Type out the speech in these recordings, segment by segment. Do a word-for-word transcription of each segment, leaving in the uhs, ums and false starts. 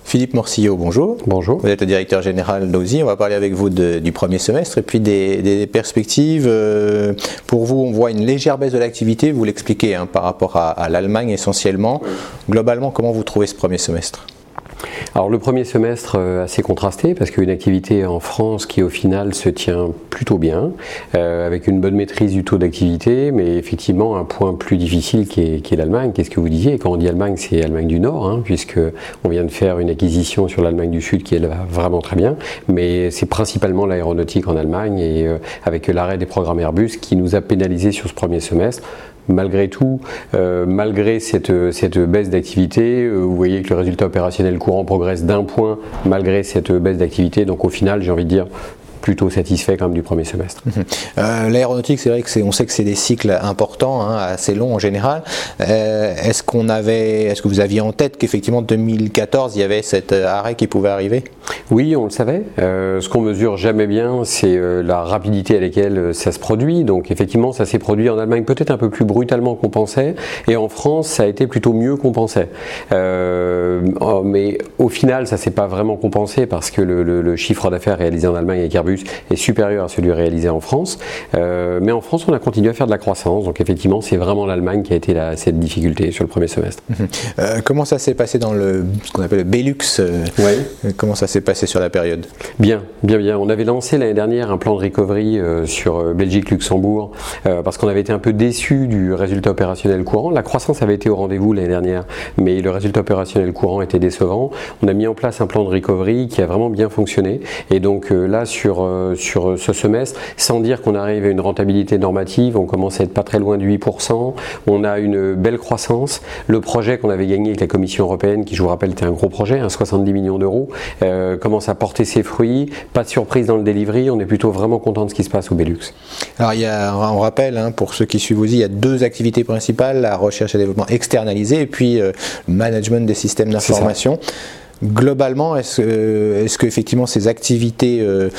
Philippe Morcillo, bonjour. Bonjour. Vous êtes le directeur général d'Auzy. On va parler avec vous de, du premier semestre et puis des, des perspectives. Euh, pour vous, on voit une légère baisse de l'activité, vous l'expliquez, hein, par rapport à, à l'Allemagne essentiellement. Globalement, comment vous trouvez ce premier semestre ? Alors le premier semestre euh, assez contrasté parce qu'une activité en France qui au final se tient plutôt bien, euh, avec une bonne maîtrise du taux d'activité, mais effectivement un point plus difficile qui est, qui est l'Allemagne. Qu'est-ce que vous disiez ? Et quand on dit Allemagne, c'est Allemagne du Nord, hein, puisque on vient de faire une acquisition sur l'Allemagne du Sud qui est vraiment très bien, mais c'est principalement l'aéronautique en Allemagne et euh, avec l'arrêt des programmes Airbus qui nous a pénalisé sur ce premier semestre. Malgré tout, euh, malgré cette, cette baisse d'activité, euh, vous voyez que le résultat opérationnel courant progresse d'un point malgré cette baisse d'activité. Donc au final, j'ai envie de dire, plutôt satisfait quand même du premier semestre. Mmh. Euh, l'aéronautique, c'est vrai que c'est, on sait que c'est des cycles importants, hein, assez longs en général. Euh, est-ce qu'on avait, est-ce que vous aviez en tête qu'effectivement deux mille quatorze, il y avait cet arrêt qui pouvait arriver ? Oui, on le savait. Euh, ce qu'on mesure jamais bien, c'est euh, la rapidité à laquelle ça se produit. Donc effectivement, ça s'est produit en Allemagne peut-être un peu plus brutalement qu'on pensait, et en France, ça a été plutôt mieux qu'on pensait. Euh, oh, mais au final, ça s'est pas vraiment compensé parce que le, le, le chiffre d'affaires réalisé en Allemagne avec Airbus est supérieur à celui réalisé en France. Euh, mais en France, on a continué à faire de la croissance. Donc effectivement, c'est vraiment l'Allemagne qui a été la, cette difficulté sur le premier semestre. Mmh. Euh, comment ça s'est passé dans le, ce qu'on appelle le Belux euh, ouais. Comment ça s'est passé sur la période ? Bien, bien, bien. On avait lancé l'année dernière un plan de recovery euh, sur euh, Belgique-Luxembourg euh, parce qu'on avait été un peu déçus du résultat opérationnel courant. La croissance avait été au rendez-vous l'année dernière, mais le résultat opérationnel courant était décevant. On a mis en place un plan de recovery qui a vraiment bien fonctionné. Et donc euh, là, sur euh, sur ce semestre, sans dire qu'on arrive à une rentabilité normative, on commence à être pas très loin de huit pour cent. On a une belle croissance. Le projet qu'on avait gagné avec la Commission européenne, qui je vous rappelle était un gros projet, hein, soixante-dix millions d'euros, euh, commence à porter ses fruits. Pas de surprise dans le delivery. On est plutôt vraiment content de ce qui se passe au Belux. Alors il y a, on rappelle, hein, pour ceux qui suivent aussi, il y a deux activités principales, la recherche et développement externalisé et puis euh, le management des systèmes d'information. Globalement, est-ce, euh, est-ce que effectivement ces activités, euh,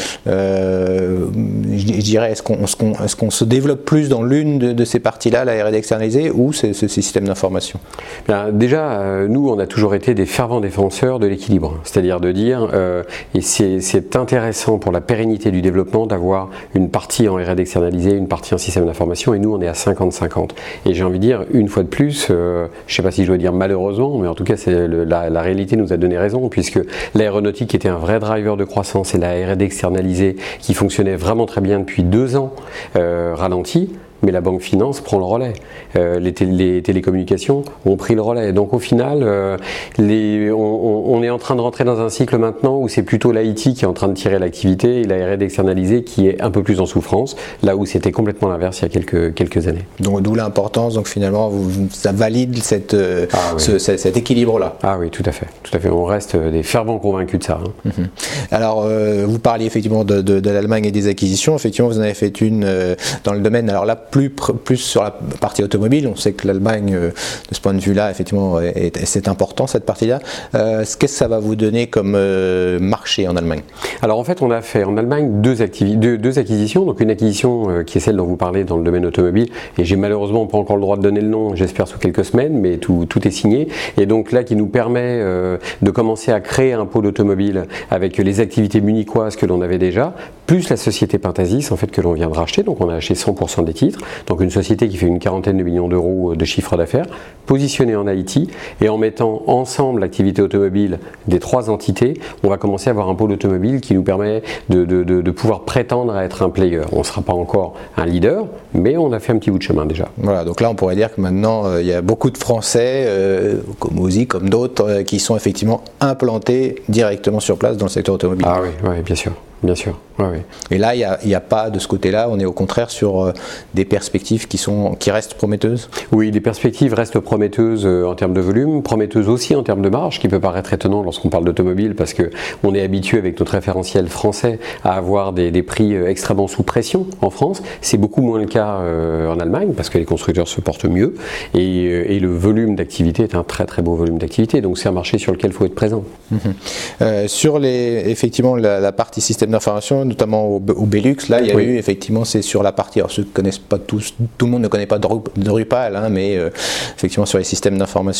euh, je, je dirais, est-ce qu'on, est-ce, qu'on, est-ce qu'on se développe plus dans l'une de, de ces parties-là, la R et D externalisée, ou c'est, c'est ces systèmes d'information ? Bien, déjà, euh, nous, on a toujours été des fervents défenseurs de l'équilibre, c'est-à-dire de dire, euh, et c'est, c'est intéressant pour la pérennité du développement d'avoir une partie en R et D externalisée, une partie en système d'information, et nous, on est à cinquante cinquante. Et j'ai envie de dire, une fois de plus, euh, je ne sais pas si je dois dire malheureusement, mais en tout cas, c'est le, la, la réalité nous a donné raison, puisque l'aéronautique était un vrai driver de croissance et la R et D externalisée qui fonctionnait vraiment très bien depuis deux ans euh, ralentit. Mais la banque finance prend le relais. Euh, les, télé, les télécommunications ont pris le relais. Donc au final, euh, les, on, on est en train de rentrer dans un cycle maintenant où c'est plutôt l'I T qui est en train de tirer l'activité et la R et D externalisée qui est un peu plus en souffrance, là où c'était complètement l'inverse il y a quelques, quelques années. Donc d'où l'importance, donc finalement, vous, ça valide cette, euh, ah, oui. ce, cet, cet équilibre-là. Ah oui, tout à fait. Tout à fait. On reste des fervents convaincus de ça. Hein. Mm-hmm. Alors, euh, vous parliez effectivement de, de, de l'Allemagne et des acquisitions. Effectivement, vous en avez fait une euh, dans le domaine, alors là, Plus, plus sur la partie automobile. On sait que l'Allemagne, euh, de ce point de vue-là, effectivement, est, est, c'est important, cette partie-là. Euh, qu'est-ce que ça va vous donner comme euh, marché en Allemagne ? Alors, en fait, on a fait en Allemagne deux, activi- deux, deux acquisitions. Donc, une acquisition euh, qui est celle dont vous parlez dans le domaine automobile. Et j'ai malheureusement pas encore le droit de donner le nom, j'espère sous quelques semaines, mais tout, tout est signé. Et donc, là, qui nous permet euh, de commencer à créer un pôle automobile avec les activités munichoises que l'on avait déjà, plus la société Pentasis, en fait, que l'on vient de racheter. Donc, on a acheté cent pour cent des titres. Donc, une société qui fait une quarantaine de millions d'euros de chiffre d'affaires, positionnée en I T, et en mettant ensemble l'activité automobile des trois entités, on va commencer à avoir un pôle automobile qui nous permet de, de, de, de pouvoir prétendre à être un player. On ne sera pas encore un leader, mais on a fait un petit bout de chemin déjà. Voilà, donc là on pourrait dire que maintenant euh, il y a beaucoup de Français, euh, comme Auzy, comme d'autres, euh, qui sont effectivement implantés directement sur place dans le secteur automobile. Ah oui, oui, bien sûr. Bien sûr, oui, oui. Et là, il n'y a, a pas de ce côté-là, on est au contraire sur euh, des perspectives qui, sont, qui restent prometteuses ? Oui, les perspectives restent prometteuses euh, en termes de volume, prometteuses aussi en termes de marge, qui peut paraître étonnant lorsqu'on parle d'automobile, parce qu'on est habitué avec notre référentiel français à avoir des, des prix euh, extrêmement sous pression en France. C'est beaucoup moins le cas euh, en Allemagne, parce que les constructeurs se portent mieux, et, euh, et le volume d'activité est un très très beau volume d'activité, donc c'est un marché sur lequel il faut être présent. Mmh. Euh, sur les, effectivement la, la partie système d'information, notamment au, au Belux, là il y a oui. eu effectivement, c'est sur la partie, alors ceux qui ne connaissent pas tous, tout le monde ne connaît pas Drupal, hein, mais euh, effectivement sur les systèmes d'information.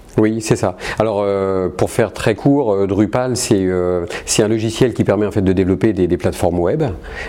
Oui, c'est ça. Alors, euh, pour faire très court, euh, Drupal, c'est euh, c'est un logiciel qui permet en fait de développer des, des plateformes web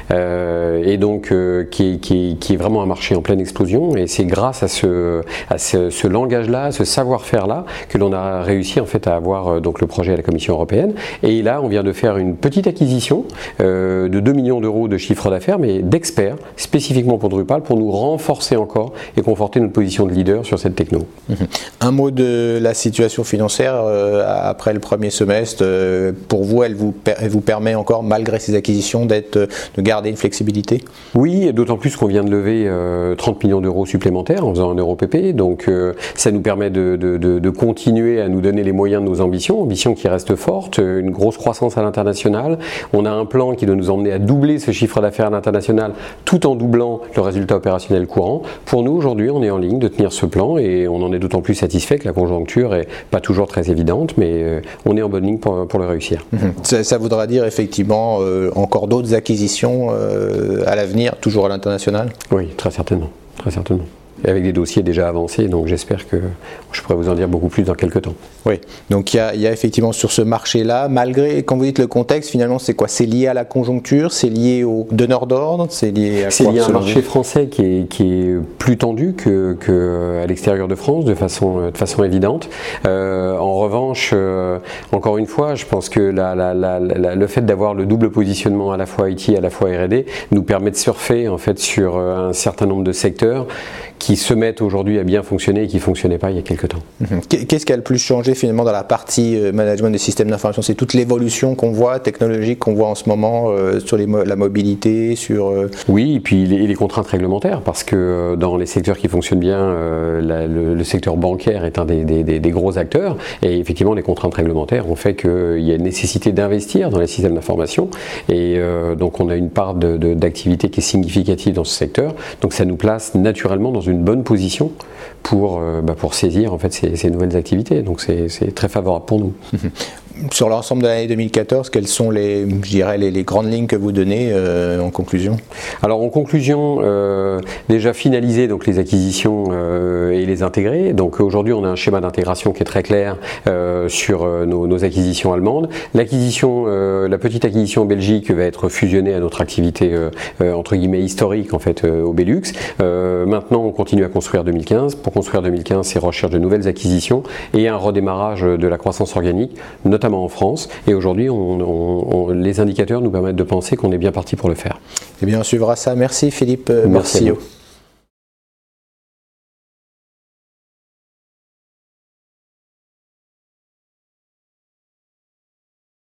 euh, et donc euh, qui, est, qui, est, qui est vraiment un marché en pleine explosion. Et c'est grâce à ce, à ce, ce langage-là, ce savoir-faire-là, que l'on a réussi en fait à avoir euh, donc le projet à la Commission européenne. Et là, on vient de faire une petite acquisition euh, de deux millions d'euros de chiffre d'affaires, mais d'experts spécifiquement pour Drupal, pour nous renforcer encore et conforter notre position de leader sur cette techno. Mmh. Un mot de la situation financière euh, après le premier semestre, euh, pour vous, elle vous, elle vous permet encore, malgré ces acquisitions, d'être, de garder une flexibilité? Oui, et d'autant plus qu'on vient de lever euh, trente millions d'euros supplémentaires en faisant un euro P P, donc euh, ça nous permet de, de, de, de continuer à nous donner les moyens de nos ambitions, ambitions qui restent fortes, une grosse croissance à l'international. On a un plan qui doit nous emmener à doubler ce chiffre d'affaires à l'international tout en doublant le résultat opérationnel courant. Pour nous, aujourd'hui, on est en ligne de tenir ce plan et on en est d'autant plus satisfait que la conjoncture est pas toujours très évidente, mais euh, on est en bonne ligne pour, pour le réussir. Mmh. Ça, ça voudra dire effectivement euh, encore d'autres acquisitions euh, à l'avenir, toujours à l'international? Oui, très certainement, très certainement. Et avec des dossiers déjà avancés, donc j'espère que je pourrai vous en dire beaucoup plus dans quelques temps. Oui, donc il y a, il y a effectivement sur ce marché-là, malgré, quand vous dites le contexte, finalement c'est quoi? C'est lié à la conjoncture, c'est lié aux donneurs d'ordre, c'est lié à C'est quoi? lié à un marché français qui est, qui est plus tendu que, que à l'extérieur de France, de façon, de façon évidente. Euh, en revanche, euh, encore une fois, je pense que la, la, la, la, le fait d'avoir le double positionnement à la fois I T, à la fois R et D, nous permet de surfer en fait sur un certain nombre de secteurs qui se mettent aujourd'hui à bien fonctionner et qui ne fonctionnaient pas il y a quelques temps. Qu'est-ce qui a le plus changé finalement dans la partie management des systèmes d'information? C'est toute l'évolution qu'on voit, technologique qu'on voit en ce moment euh, sur les mo la mobilité, sur... Euh... Oui, et puis les, les contraintes réglementaires, parce que dans les secteurs qui fonctionnent bien, euh, la, le, le secteur bancaire est un des, des, des, des gros acteurs, et effectivement les contraintes réglementaires ont fait qu'il y a une nécessité d'investir dans les systèmes d'information, et euh, donc on a une part d'activité qui est significative dans ce secteur, donc ça nous place naturellement dans une une bonne position pour, euh, bah pour saisir en fait ces, ces nouvelles activités. Donc c'est très favorable pour nous. Sur l'ensemble de l'année deux mille quatorze, quelles sont les, je dirais, les, les grandes lignes que vous donnez euh, en conclusion? Alors en conclusion, euh, déjà finaliser donc les acquisitions euh, et les intégrer. Donc aujourd'hui on a un schéma d'intégration qui est très clair euh, sur euh, nos, nos acquisitions allemandes. L'acquisition, euh, la petite acquisition en Belgique va être fusionnée à notre activité euh, euh, entre guillemets historique en fait euh, au Belux. Euh, maintenant on continue à construire deux mille quinze. Pour construire deux mille quinze, c'est recherche de nouvelles acquisitions et un redémarrage de la croissance organique, notamment en France, et aujourd'hui on, on, on, les indicateurs nous permettent de penser qu'on est bien parti pour le faire. Eh bien on suivra ça. Merci Philippe Morcillo.